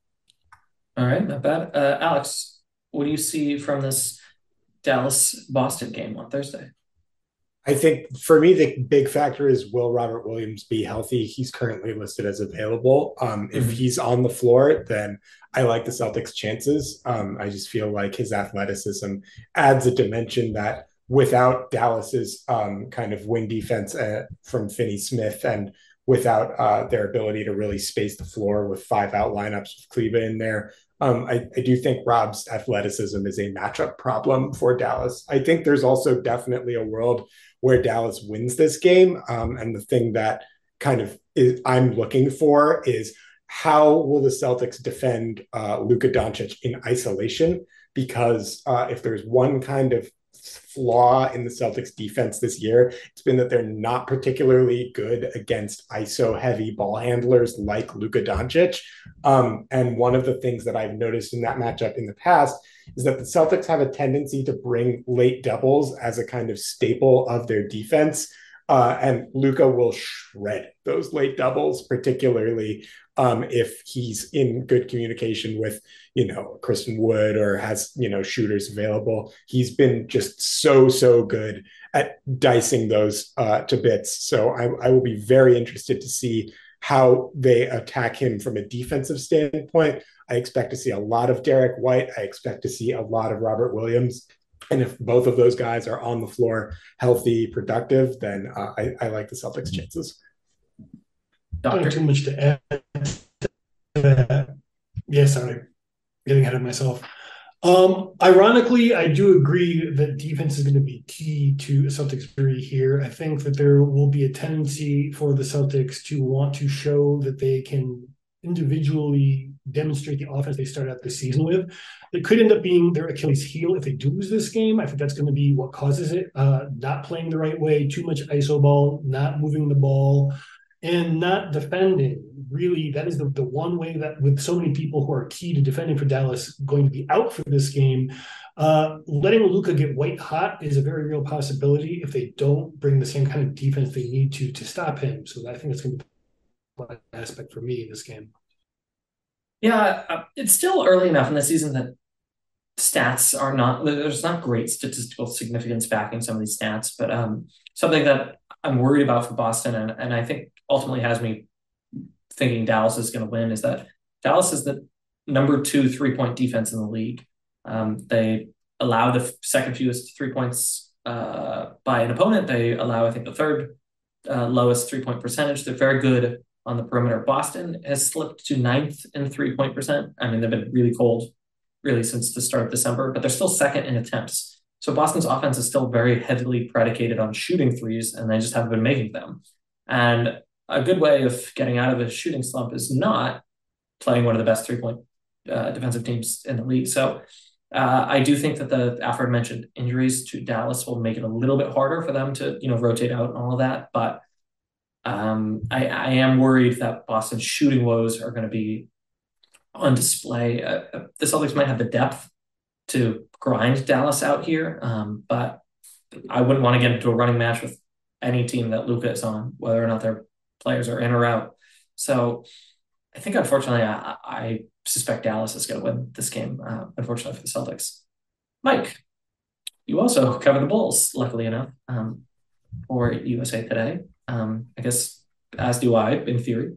All right, not bad. Uh, Alex, what do you see from this Dallas-Boston game on Thursday? I think for me, the big factor is, will Robert Williams be healthy? He's currently listed as available. Um, mm-hmm. If he's on the floor, then I like the Celtics' chances. Um, I just feel like his athleticism adds a dimension that without Dallas's um, kind of wing defense uh, from Finney-Smith, and without uh, their ability to really space the floor with five out lineups with Kleba in there, Um, I, I do think Rob's athleticism is a matchup problem for Dallas. I think there's also definitely a world where Dallas wins this game. Um, and the thing that kind of is, I'm looking for is, how will the Celtics defend uh, Luka Doncic in isolation? Because uh, if there's one kind of flaw in the Celtics defense this year, it's been that they're not particularly good against I S O heavy ball handlers like Luka Doncic. Um, and one of the things that I've noticed in that matchup in the past is that the Celtics have a tendency to bring late doubles as a kind of staple of their defense. Uh, and Luka will shred those late doubles, particularly um, if he's in good communication with, you know, Christian Wood, or has, you know, shooters available. He's been just so, so good at dicing those uh, to bits. So I, I will be very interested to see how they attack him from a defensive standpoint. I expect to see a lot of Derek White. I expect to see a lot of Robert Williams. And if both of those guys are on the floor, healthy, productive, then uh, I, I like the Celtics' chances. Doctor, too much to add to that. Yeah, sorry, getting ahead of myself. Um, ironically, I do agree that defense is going to be key to Celtics victory here. I think that there will be a tendency for the Celtics to want to show that they can individually demonstrate the offense they started out the season with. It could end up being their Achilles heel if they do lose this game. I think that's going to be what causes it. Uh, not playing the right way, too much I S O ball, not moving the ball. and not defending. Really, that is the, the one way that with so many people who are key to defending for Dallas going to be out for this game, uh, letting Luka get white hot is a very real possibility if they don't bring the same kind of defense they need to to stop him. So I think that's going to be an aspect for me in this game. Yeah, uh, it's still early enough in the season that stats are not, there's not great statistical significance backing some of these stats, but um, something that I'm worried about for Boston, and, and I think ultimately has me thinking Dallas is going to win, is that Dallas is the number two three-point defense in the league. Um, they allow the second fewest three points uh, by an opponent. They allow, I think, the third uh, lowest three-point percentage. They're very good on the perimeter. Boston has slipped to ninth in three-point percent. I mean, they've been really cold, really, since the start of December, but they're still second in attempts. So Boston's offense is still very heavily predicated on shooting threes, and they just haven't been making them. And a good way of getting out of a shooting slump is not playing one of the best three-point uh, defensive teams in the league. So uh, I do think that the aforementioned injuries to Dallas will make it a little bit harder for them to, you know, rotate out and all of that. But um, I, I am worried that Boston's shooting woes are going to be on display. Uh, the Celtics might have the depth to grind Dallas out here, um, but I wouldn't want to get into a running match with any team that Luka is on, whether or not their players are in or out. So I think, unfortunately, I, I suspect Dallas is going to win this game, uh, unfortunately for the Celtics. Mike, you also cover the Bulls, luckily enough, um, for U S A Today. Um, I guess, as do I, in theory.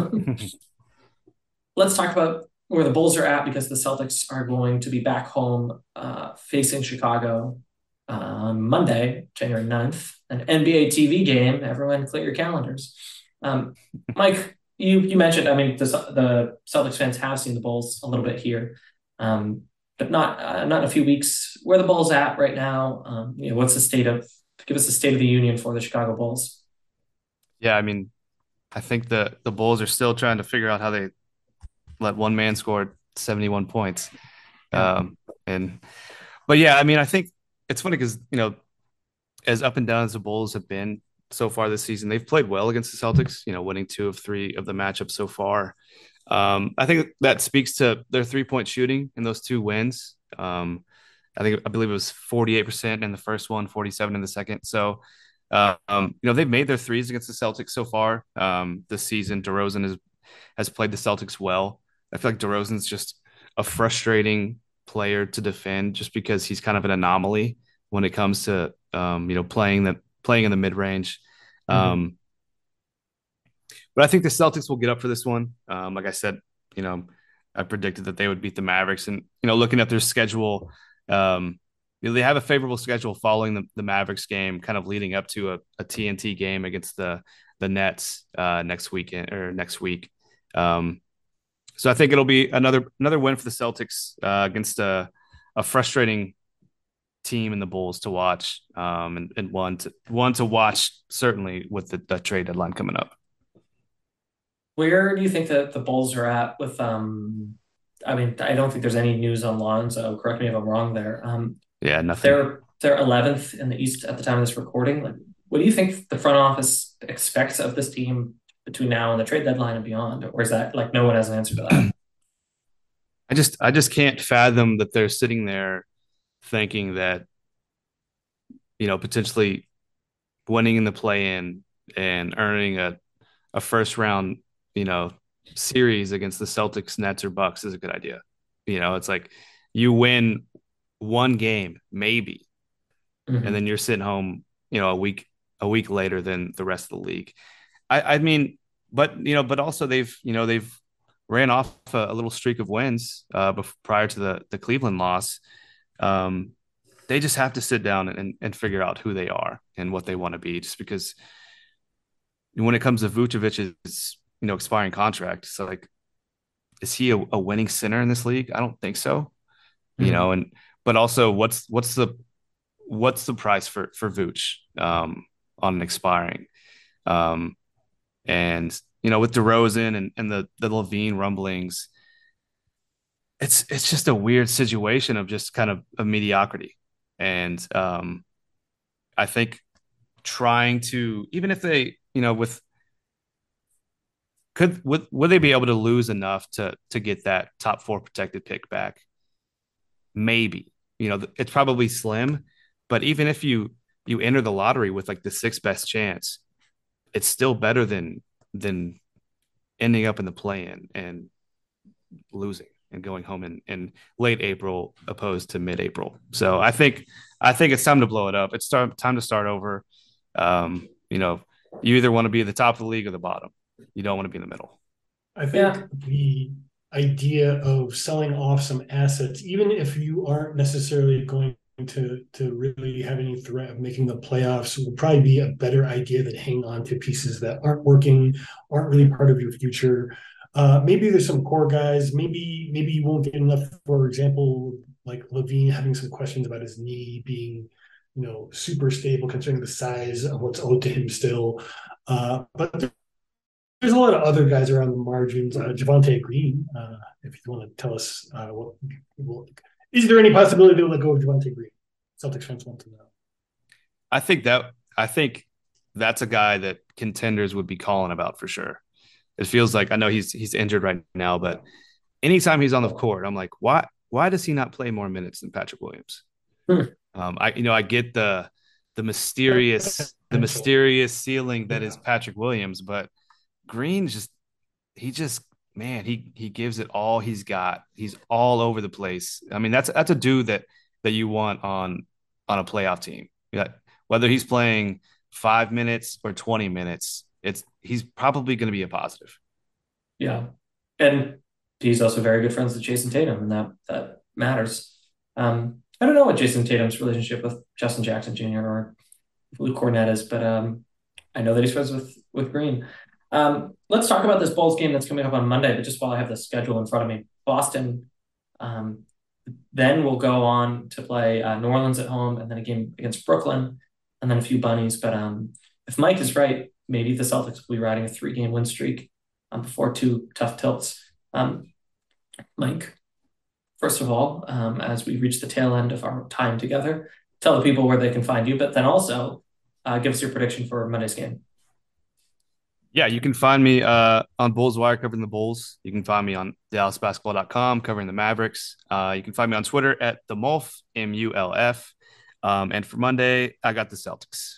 Let's talk about where the Bulls are at, because the Celtics are going to be back home uh, facing Chicago on Monday, January ninth, an N B A T V game. Everyone clear your calendars. Um, Mike, you you mentioned, I mean, the, the Celtics fans have seen the Bulls a little bit here, um, but not uh, not in a few weeks. Where the Bulls at right now? Um, you know, what's the state of, give us the state of the union for the Chicago Bulls. Yeah, I mean, I think the the Bulls are still trying to figure out how they let one man score seventy-one points. Yeah. Um, and, but yeah, I mean, I think it's funny because, you know, as up and down as the Bulls have been so far this season, they've played well against the Celtics, you know, winning two of three of the matchups so far. Um, I think that speaks to their three point shooting in those two wins. Um, I think, I believe it was forty-eight percent in the first one, forty-seven in the second. So, uh, um, you know, they've made their threes against the Celtics so far um, this season. DeRozan has, has played the Celtics well. I feel like DeRozan's just a frustrating player to defend just because he's kind of an anomaly when it comes to, um, you know, playing the playing in the mid range. Mm-hmm. Um, but I think the Celtics will get up for this one. Um, like I said, you know, I predicted that they would beat the Mavericks, and, you know, looking at their schedule, um, you know, they have a favorable schedule following the, the Mavericks game, kind of leading up to a, a T N T game against the the Nets uh, next weekend or next week. Um, So I think it'll be another another win for the Celtics uh, against a, a frustrating team in the Bulls to watch, um, and, and one to one to watch certainly with the, the trade deadline coming up. Where do you think that the Bulls are at with? Um, I mean, I don't think there's any news on Lonzo. Correct me if I'm wrong there. Um, yeah, nothing. They're they're eleventh in the East at the time of this recording. Like, what do you think the front office expects of this team between now and the trade deadline and beyond? Or is that, like, no one has an answer to that? I just I just can't fathom that they're sitting there thinking that, you know, potentially winning in the play-in and earning a, a first round, you know, series against the Celtics, Nets, or Bucks is a good idea. You know, it's like you win one game, maybe, mm-hmm. and then you're sitting home, you know, a week a week later than the rest of the league. I, I mean, but, you know, but also they've, you know, they've ran off a, a little streak of wins uh, before, prior to the, the Cleveland loss. Um, they just have to sit down and, and figure out who they are and what they want to be, just because when it comes to Vucevic's, you know, expiring contract, so like, is he a, a winning center in this league? I don't think so, mm-hmm. you know, and, but also what's, what's the, what's the price for, for Vuce um, on an expiring, um, and, you know, with DeRozan and, and the, the Levine rumblings, it's it's just a weird situation of just kind of a mediocrity. And um, I think trying to, even if they, you know, with Could would would they be able to lose enough to to get that top four protected pick back? Maybe. You know, it's probably slim, but even if you you enter the lottery with like the sixth best chance, it's still better than than ending up in the play-in and losing and going home in, in late April opposed to mid-April. So I think I think it's time to blow it up. It's start, time to start over. Um, you know, you either want to be at the top of the league or the bottom. You don't want to be in the middle. I think Yeah. the idea of selling off some assets, even if you aren't necessarily going to to really have any threat of making the playoffs, will probably be a better idea than hanging on to pieces that aren't working, aren't really part of your future. Uh, maybe there's some core guys. Maybe maybe you won't get enough. For example, like Levine having some questions about his knee being, you know, super stable considering the size of what's owed to him still. Uh, but there's a lot of other guys around the margins. Uh, Javonte Green, uh, if you want to tell us, uh, what, what is there any possibility to let go of Javonte Green? Celtics fans want to know. I think that I think that's a guy that contenders would be calling about for sure. It feels like I know he's he's injured right now, but anytime he's on the court, I'm like, why why does he not play more minutes than Patrick Williams? Hmm. Um, I you know I get the the mysterious the mysterious ceiling that is Patrick Williams, but Green just he just man he he gives it all he's got. He's all over the place. I mean that's that's a dude that that you want on on a playoff team. Yeah, whether he's playing five minutes or twenty minutes, it's he's probably going to be a positive. Yeah, and he's also very good friends with Jason Tatum, and that that matters. Um, I don't know what Jason Tatum's relationship with Justin Jackson Junior or Luke Cornett is, but um, I know that he's friends with with Green. Um, let's talk about this Bulls game that's coming up on Monday. But just while I have the schedule in front of me, Boston. Um, then we'll go on to play uh, New Orleans at home, and then a game against Brooklyn, and then a few bunnies. But um, if Mike is right, maybe the Celtics will be riding a three-game win streak um, before two tough tilts. Um, Mike, first of all, um, as we reach the tail end of our time together, tell the people where they can find you, but then also uh, give us your prediction for Monday's game. Yeah, you can find me uh, on Bulls Wire covering the Bulls. You can find me on Dallas Basketball dot com covering the Mavericks. Uh, you can find me on Twitter at the Mulf, M U L F. Um, and for Monday, I got the Celtics.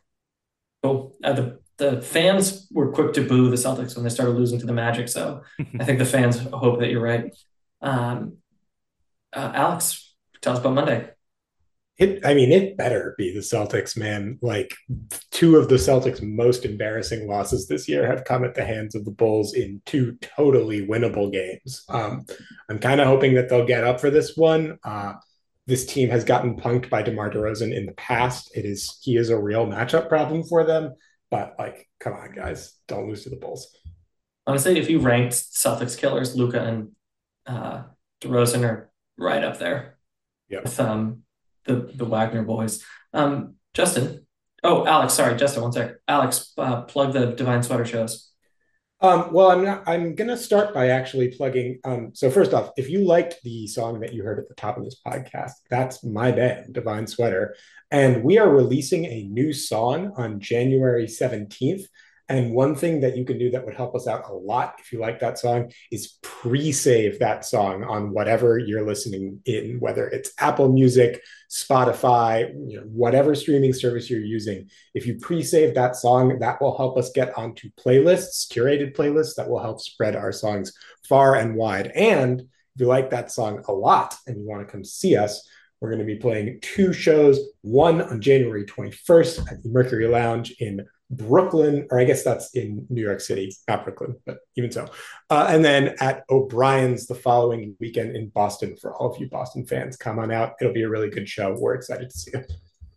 Cool. Uh, the the fans were quick to boo the Celtics when they started losing to the Magic, so I think the fans hope that you're right. Um, uh, Alex, tell us about Monday. It, I mean, it better be the Celtics, man. Like, two of the Celtics' most embarrassing losses this year have come at the hands of the Bulls in two totally winnable games. Um, I'm kind of hoping that they'll get up for this one. Uh, this team has gotten punked by DeMar DeRozan in the past. It is he is a real matchup problem for them. But, like, come on, guys, don't lose to the Bulls. Honestly, if you ranked Celtics killers, Luka and uh, DeRozan are right up there. Yep. With um. The, the Wagner boys. Um, Justin. Oh, Alex. Sorry, Justin. One sec. Alex, uh, plug the Divine Sweater shows. Um, well, I'm not. I'm gonna start by actually plugging. Um, so first off, if you liked the song that you heard at the top of this podcast, that's my band, Divine Sweater, and we are releasing a new song on January seventeenth. And one thing that you can do that would help us out a lot if you like that song is pre-save that song on whatever you're listening in, whether it's Apple Music, Spotify, you know, whatever streaming service you're using. If you pre-save that song, that will help us get onto playlists, curated playlists that will help spread our songs far and wide. And if you like that song a lot and you want to come see us, we're going to be playing two shows, one on January twenty-first at the Mercury Lounge in Brooklyn, or I guess that's in New York City, not Brooklyn, but even so. Uh, and then at O'Brien's the following weekend in Boston. For all of you Boston fans, come on out. It'll be a really good show. We're excited to see it.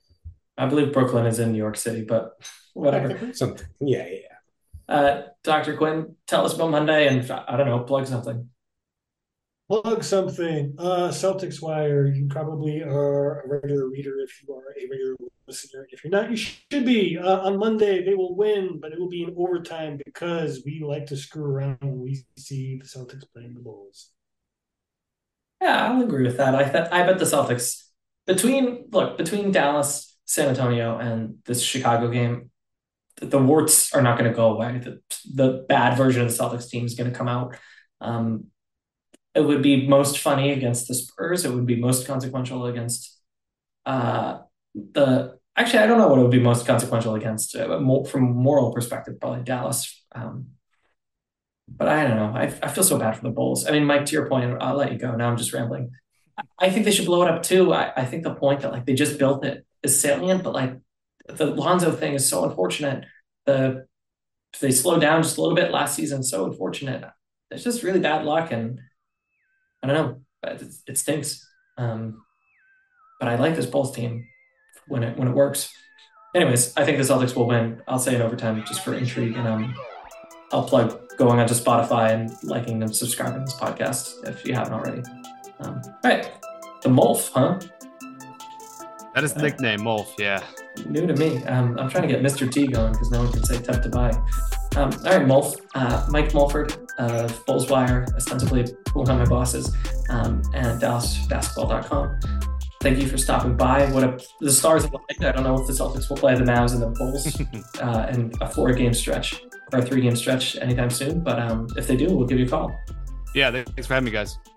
I believe Brooklyn is in New York City, but whatever. Something. Yeah, yeah, yeah. Uh, Doctor Quinn, tell us about Monday and, I don't know, plug something. Plug something. Uh, Celtics Wire. You probably are a regular reader if you are a regular listener. If you're not, you should be. Uh, on Monday, they will win, but it will be in overtime because we like to screw around when we see the Celtics playing the Bulls. Yeah, I'll agree with that. I th- I bet the Celtics, between, look, between Dallas, San Antonio, and this Chicago game, the warts are not going to go away. The, the bad version of the Celtics team is going to come out. Um, it would be most funny against the Spurs. It would be most consequential against uh, the. Actually, I don't know what it would be most consequential against. Uh, more, from a moral perspective, probably Dallas. Um, but I don't know. I, I feel so bad for the Bulls. I mean, Mike, to your point, I'll let you go. Now I'm just rambling. I think they should blow it up too. I, I think the point that like they just built it is salient, but like the Lonzo thing is so unfortunate. The they slowed down just a little bit last season. So unfortunate. It's just really bad luck, and I don't know. It, it stinks. Um, but I like this Bulls team when it when it works. Anyways, I think the Celtics will win. I'll say in overtime just for intrigue, and um, I'll plug going onto Spotify and liking and subscribing to this podcast if you haven't already. Um, all right, the Molf, huh? That is the uh, nickname, Molf. Yeah. New to me. Um, I'm trying to get Mister T going because no one can say tough to buy. Um, all right, Molf. Uh, Mike Mulford of Bullswire, ostensibly one of my bosses, um, and Dallas Basketball dot com. Thank you for stopping by. What a, the stars of the night. I don't know if the Celtics will play the Mavs and the Bulls uh, in a four-game stretch or a three-game stretch anytime soon, but um, if they do, we'll give you a call. Yeah, thanks for having me, guys.